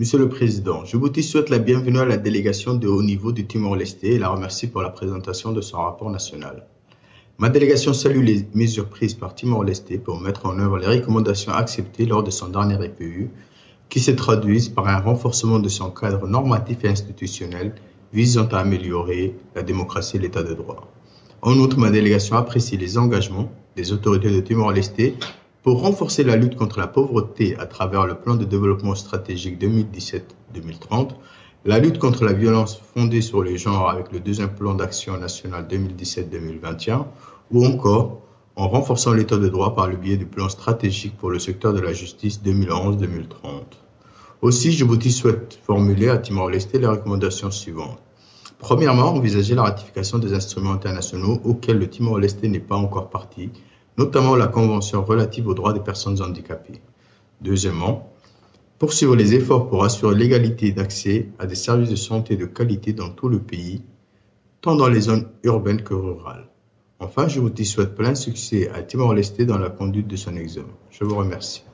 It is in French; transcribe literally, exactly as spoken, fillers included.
Monsieur le Président, Djibouti souhaite la bienvenue à la délégation de haut niveau du Timor-Leste et la remercie pour la présentation de son rapport national. Ma délégation salue les mesures prises par Timor-Leste pour mettre en œuvre les recommandations acceptées lors de son dernier R P U, qui se traduisent par un renforcement de son cadre normatif et institutionnel visant à améliorer la démocratie et l'état de droit. En outre, ma délégation apprécie les engagements des autorités de Timor-Leste pour renforcer la lutte contre la pauvreté à travers le plan de développement stratégique deux mille dix-sept deux mille trente, la lutte contre la violence fondée sur les genres avec le deuxième plan d'action national deux mille dix-sept deux mille vingt et un, ou encore en renforçant l'état de droit par le biais du plan stratégique pour le secteur de la justice deux mille onze deux mille trente. Aussi, Djibouti souhaite formuler à Timor-Leste les recommandations suivantes. Premièrement, envisager la ratification des instruments internationaux auxquels le Timor-Leste n'est pas encore partie, notamment la Convention relative aux droits des personnes handicapées. Deuxièmement, poursuivre les efforts pour assurer l'égalité d'accès à des services de santé de qualité dans tout le pays, tant dans les zones urbaines que rurales. Enfin, Djibouti souhaite plein succès à Timor-Leste dans la conduite de son examen. Je vous remercie.